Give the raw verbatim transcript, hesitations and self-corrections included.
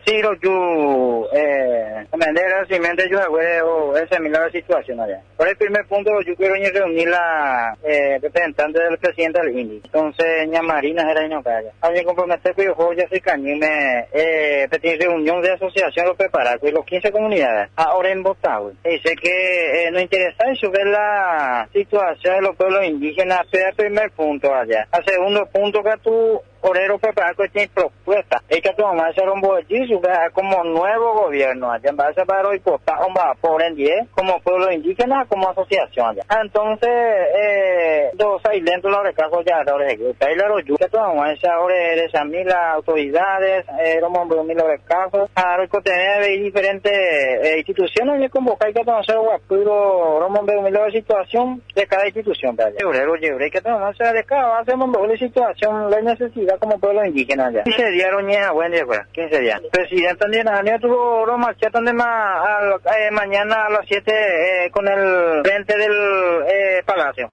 Tiro yo, eh, comandera, simplemente yo hago esa similar situación allá. Por el primer punto, yo quiero reunir la eh, representante del presidente del I N D I. Entonces, ña Marina era inocaya. A mí comprometer que yo ya soy cañime, eh, pedir reunión de asociación lo preparar, con los quince comunidades, ahora en Botagüe. Dice que eh, nos interesa eso, ver la situación de los pueblos indígenas, ese es el primer punto allá. El segundo punto que tú Orero preparar cualquier propuesta. Es que tu mamá se rompo allí, como nuevo gobierno allá en base para hoy costa, por en diez, como pueblo indígena, como asociación allá. Entonces, eh, dos ahí dentro los recajos ya, ahora es que ahí la royu, que tu mamá se ahora eres a mí las autoridades, eh, como mil los recajos, ahora hay que tener diferentes eh, instituciones y convocar y que conocer guapuro, como mil la situación de cada institución, ¿verdad? Orero, lleve, que tu mamá se de cada base, la situación, la necesidad como pueblo indígena allá. quince días, roñeja, buen día, pues, quince días. Presidente también, año tuvo Roma, ya también más, eh, mañana a las siete, eh, con el frente del, eh, palacio.